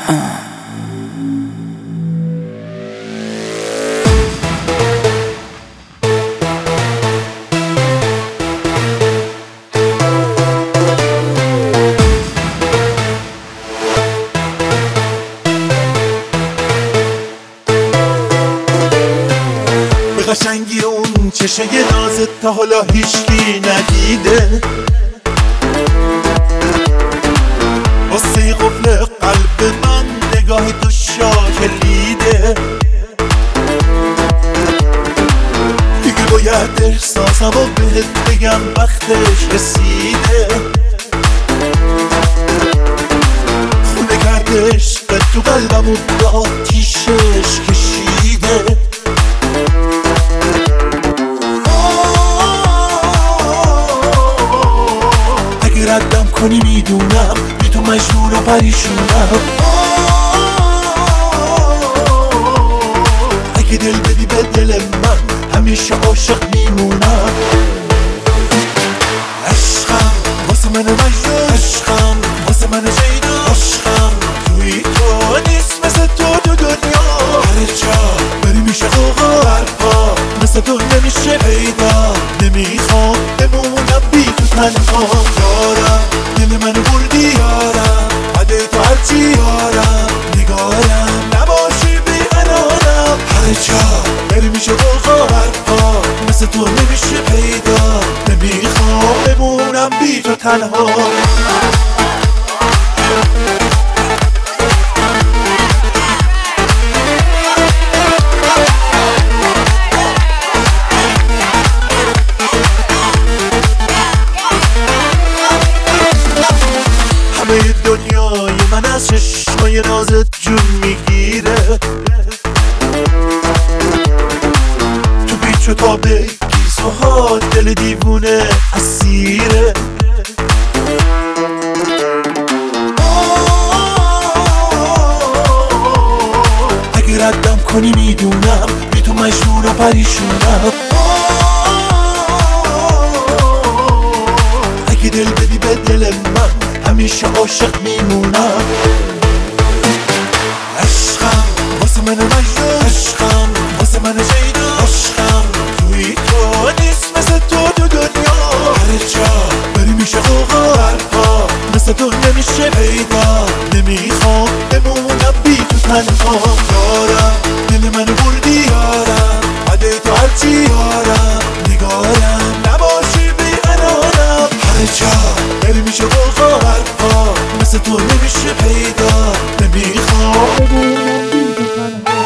قشنگی اون چشه نازت تا حالا هیچکی ندیده، واسه قفل قلب من نگاه تو شاکلیده. دیگه باید احساسم و بهت بگم وقتش رسیده. خونه کرده عشقت تو قلبم و به آتیشش کشیده. ردم کنی میدونم بی تو مجبور و پریشونم. اگه دل بدی به دل من همیشه عاشق میمونم. عشقم واسه من مجنون، عشقم واسه من شیدا، عشقم توی تو نیست مثل تو دنیا. هر جا بری میشه غوغا، برپا مثل تو نمیشه پیدا. نمیخوام بمونم بی تو تنها. یارم دل منو بردی یارم، عده تو هرچی یارم. نگارم نباشی بی قرارم. هر جا بری میشه غوغا، برپا مثل تو نمیشه پیدا. نمیخوام بمونم بی تو تنها. دنیای من از چشمای نازت جون میگیره. تو پیچ و تاب گیسوها دل دیوونه اسیره. اگه ردم کنی میدونم بی تو مجبور و پریشونم. اگه دل بدی به دل من همیشه عاشق میمونم. عشقم واسه من مجنون، عشقم واسه من شیدا، عشقم توی تو نیست مثل تو دنیا. هر جا بری میشه غوغا، برپا مثل تو نمیشه پیدا. نمیخوام بمونم بی تو تنها. یارم دل منو بردی یارم، عده تو هرچی یارم. نگارم نباشی بی قرارم. هر جا بری میشه غوغا، برپا مثل تو نمیشه پیدا. نمیخوام بمونم بی تو تنها.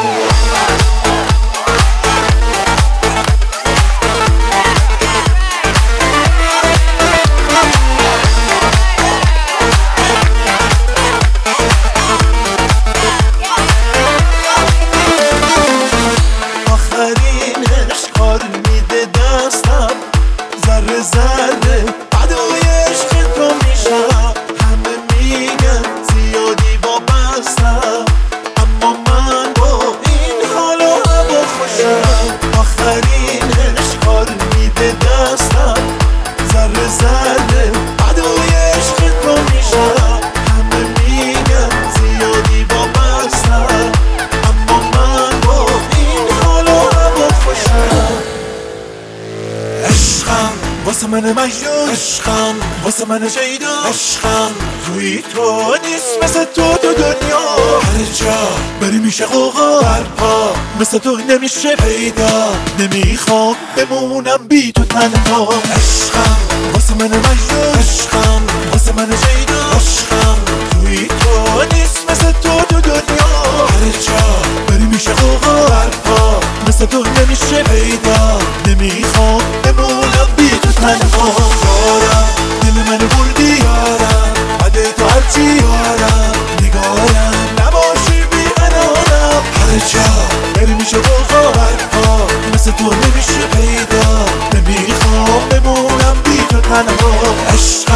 آخرین عشق کار میده دستم، ذره ذره فدای عشق تو میشم. همه میگن زیادی وابستم، اما من با این حال و هوا خوشم. آخرین عشق کار میده دستم، ذره ذره فدای عشق تو میشم. همه میگن زیادی وابستم، اما من با این حال و هوا خوشم. عشقم واسه من مجنون، عشقم واسه من شیدا، عشقم توی تو نیست مثل تو دنیا. هر جا بری میشه غوغا، برپا مثل تو نمیشه پیدا. نمیخوام بمونم بی تو تنها. عشقم واسه من مجنون، عشقم واسه من شیدا، عشقم توی تو نیست مثل تو دنیا. هر جا بری میشه غوغا، برپا مثل تو نمیشه پیدا. نمیخوام بمونم بی تو تنها. یارم دل منو بردی یارم، عده تو هرچی یارم. نگارم نباشی بی قرارم. هر جا بری میشه غوغا، برپا مثل تو نمیشه پیدا. نمیخوام بمونم بی تو تنها. عشق